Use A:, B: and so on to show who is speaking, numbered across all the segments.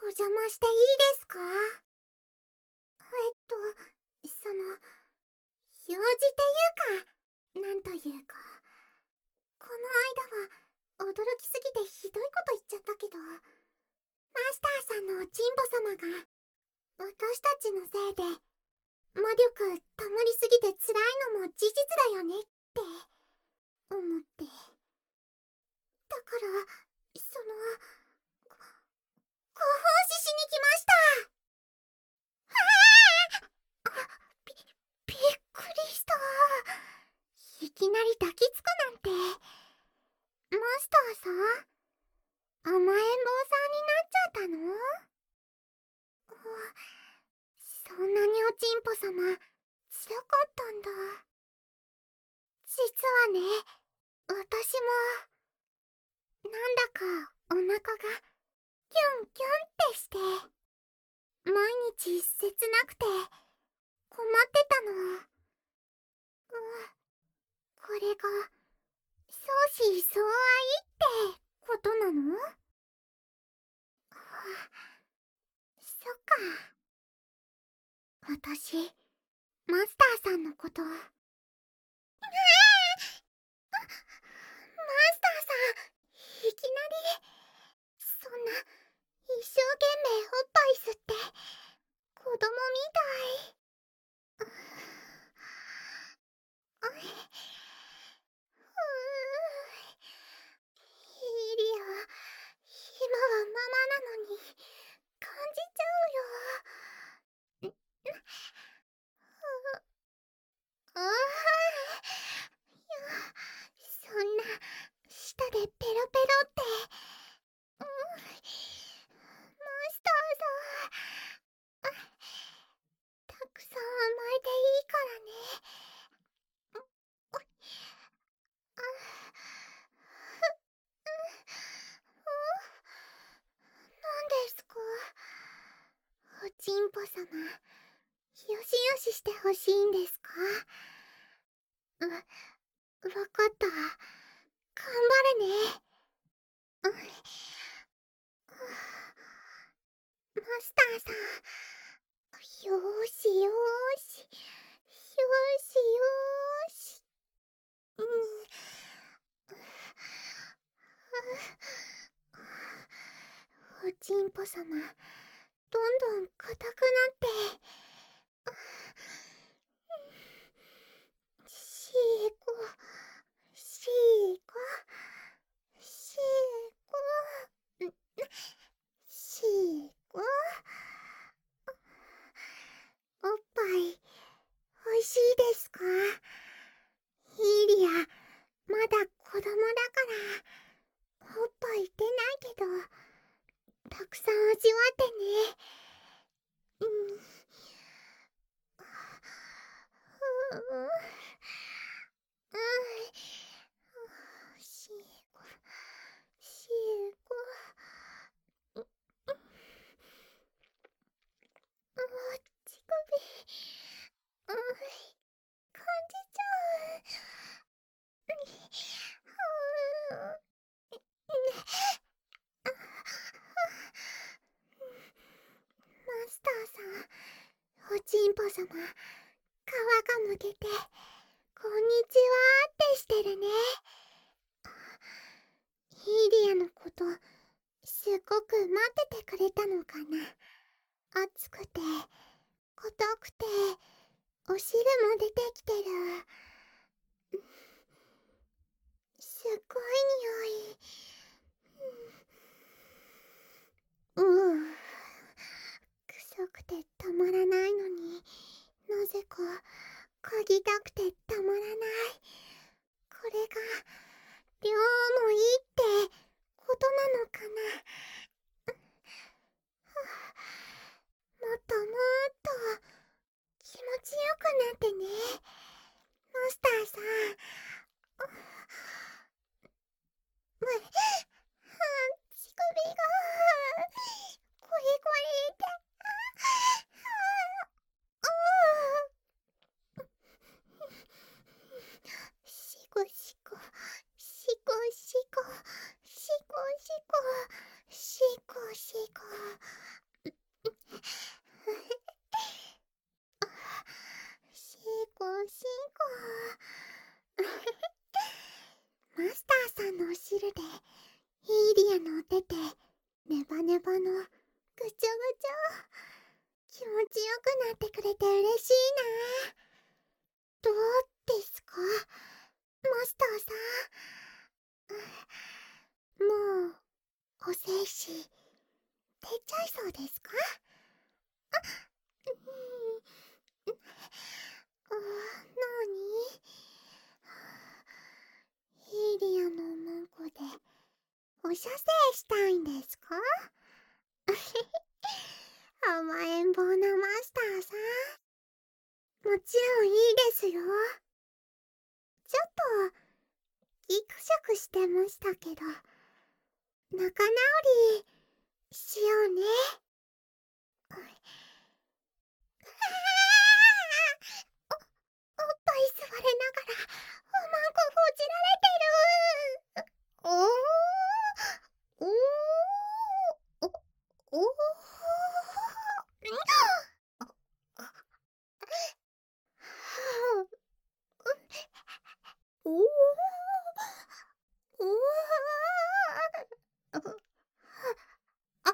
A: 邪魔していいですか？用事っていうか、なんというか、この間は驚きすぎてひどいこと言っちゃったけど、マスターさんのおちんぽ様が、私たちのせいで、魔力溜まりすぎて辛いのも事実だよねって思って。だから、ご奉仕しに来ました。び、びっくりした。いきなり抱きつくなんて。マスターさん、甘えん坊さんになっちゃったの？そんなにおちんぽ様、強かったんだ。実はね、私も、なんだかお腹が、キュンキュンってして、毎日切なくて、困ってたの。これが、相思相愛ってことなの？そっか。私、マスターさんのこと。マスターさん、いきなり、そんな、一生懸命おっぱい吸って、子供みたい。イリア、今はママなのに、感じちゃうよ。ああ、そんな、舌でペロペロって。マスターさん、たくさん甘えていいからね。なんですか？おちんぽ様、よしよししてほしいんですか？わかった。頑張るね。マスターさん、よーしよーし。よーしよーし。おちんぽ様、どんどん硬くなって。しーこ、しーこ、しーこ、しーこ。おっぱい、おいしいですか？イリア、まだ子供だから、おっぱい出ないけど、たくさん味わってね。うん。しーこ、しーこ。乳首、感じちゃう。マスターさん、おちんぽ様、皮がむけて、こんにちはってしてるね。ヒーリアのこと、すっごく待っててくれたのかな。暑くて、硬くて、お汁も出てきてる。すっごい匂い。臭くてたまらないのに、なぜか嗅ぎたくてたまらない。これが量もいいってことなのかな。もっともっと気持ちよくなってね、マスターさん。乳首がコリコリって。 ルでヒーリアのお手手ネバネバのぐちょぐちょ気持ちよくなってくれて嬉しいな。どうですかマスターさん。もうお精子出ちゃいそうですか？うん、なに？ヒーリアのマンコでお射精したいんですか？甘えん坊なマスターさん。もちろんいいですよ。ちょっとギクシャクしてましたけど、仲直りしようね。おっぱい吸われながらおまんこほじられてる。おーおーおおおおおあ、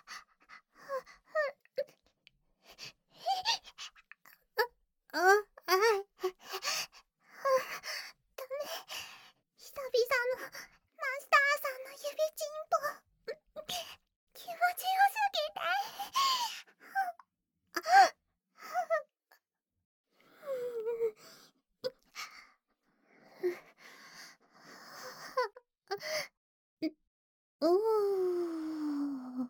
A: あ、あ、ダメ。久々のマスターさんの指チンポ。気持ちよすぎて。おー。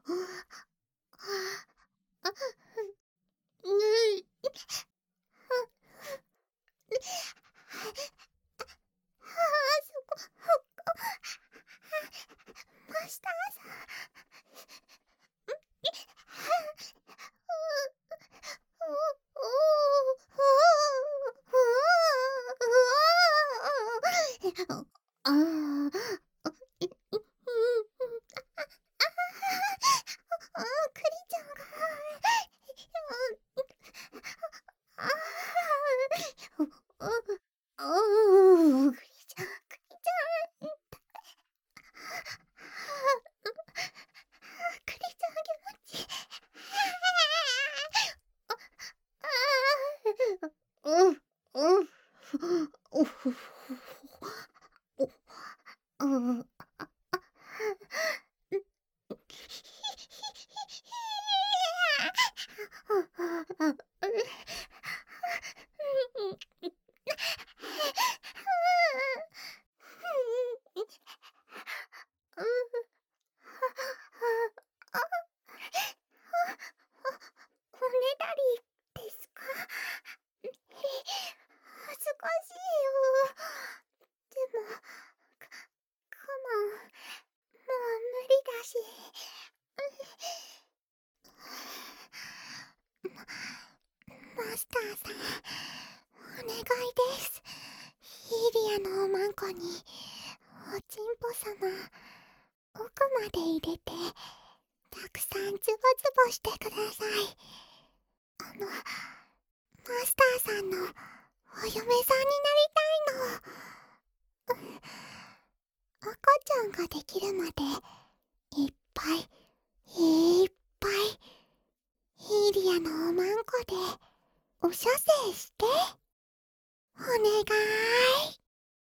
A: マスターさん。ああ、クリちゃんが、あクリちゃん、クリちゃん、クリちゃん気持ちいい。うん、うん、おふふお、うん、おねだりですか？恥ずかしいよ。でも、我慢、もう無理だし。マスターさん、お願いです。ヒーリアのおまんこに、おちんぽ様、奥まで入れて、たくさんズボズボしてください。マスターさんのお嫁さんになりたいの。赤ちゃんができるまで、いっぱい、いっぱい、ヒーリアのおまんこで、お射精して。お願い。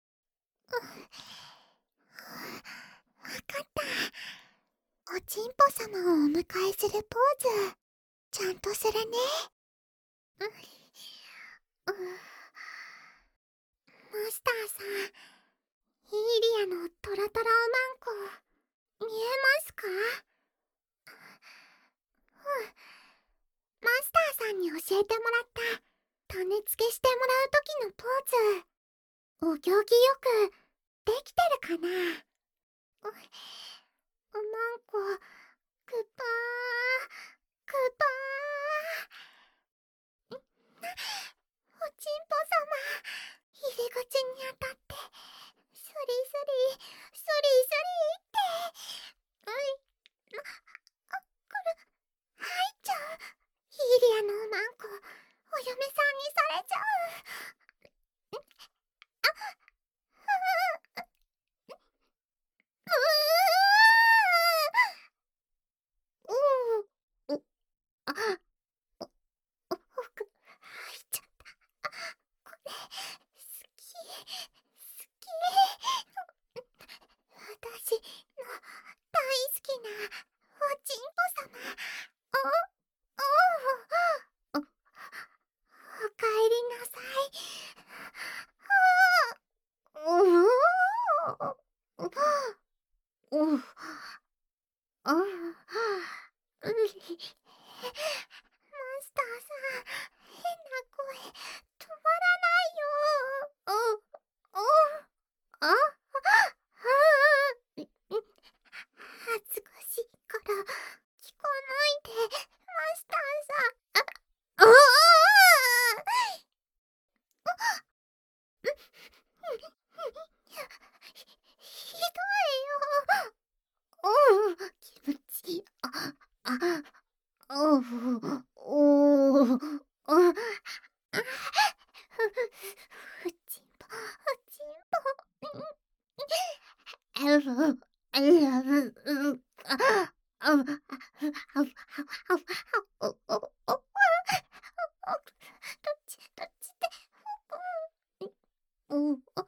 A: わかった。おちんぽ様をお迎えするポーズ、ちゃんとするね。マスターさん、ヒーリアのトロトロおまんこ、見えますか？マスターさんに教えてもらった種付けしてもらう時のポーズ、お行儀よくできてるかな？おまんこ、グッパー、グッパー。おちんぽ様、入り口に当たって、スリスリ、スリスリって。入っちゃう。ヒーリアのおまんこ、お嫁さんにされちゃう。 ああ、うり。マスターさん、変な声、止まらないよ。あ、あ、恥ずかしいから聞かないで、マスターさん。ああ、ひどいよ。気持ちいい。おう、おう、あ、ふちんぽ、ふちんぽ。はい、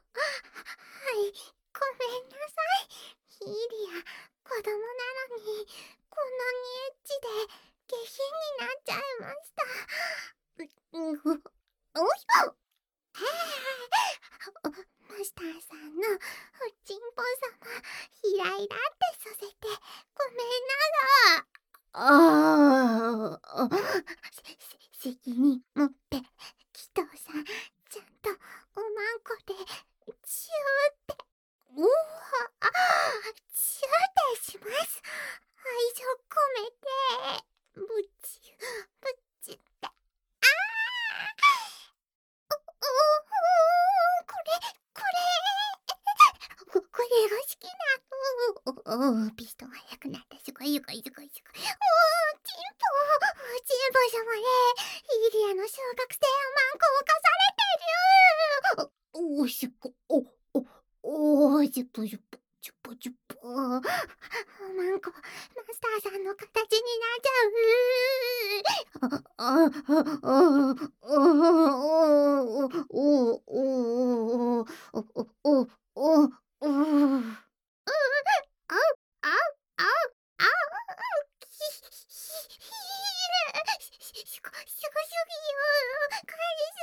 A: ごめんなさい。ヒーリア、子供なのに、こんなにエッチで、下品になっちゃいました。おいはあ、マスターさんのおちんぽ様、ひらいらってさせて、ごめんなら。責任持って、紀藤さん、ちゃんとおまんこで、チューって、うわ、チューってします。愛情込めて、ブチュ、ブチュって。これが好きなの。ピストン速くなった。すごいすごいすごいすごい。チンポ様ね。イリアの小学生をマンコをかされてる。おしっこ、しっぽしっぽ、しっぽしっぽ。マンコ、マスターさんの形になっちゃう。あう、あう、あう、あう、すごすぎよ。帰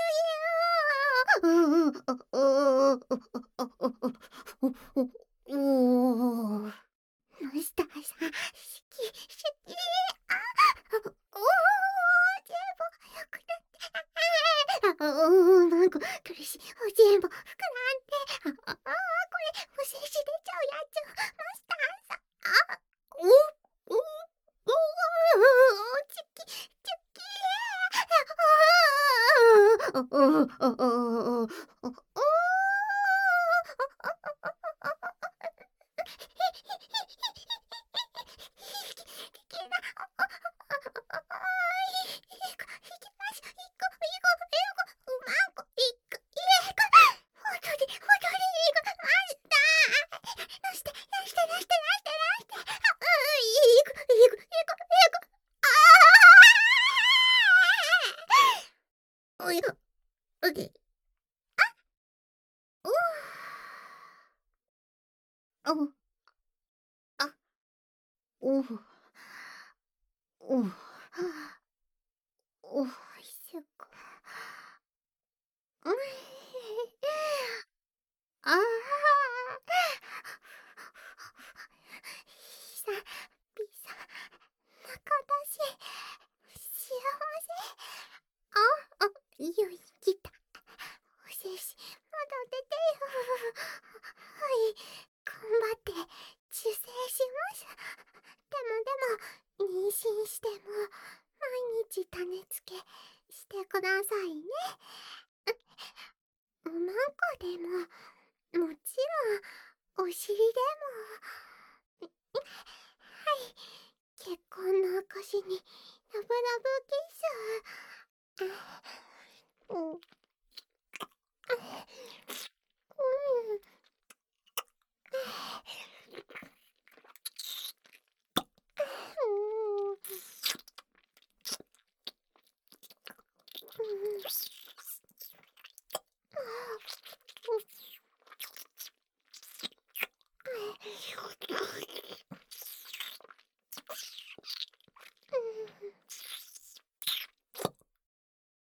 A: りすぎよ。マスターさん、好き、好き。全部早くなって。なんか苦しい。全部膨らんで。これ、お精子出ちゃうやつ。マスターさん。チキ、チキ。おい、おで、おお、あ、おお、おいしょこ。うん、ああ、ひさ、びさ、なかだし、幸せ。いよいきた。おせし、まだ出てよ。はい、頑張って、受精します。でも、妊娠しても、毎日種付けしてくださいね。おまんこでも、もちろん、お尻でも。はい、結婚の証に、ラブラブキス。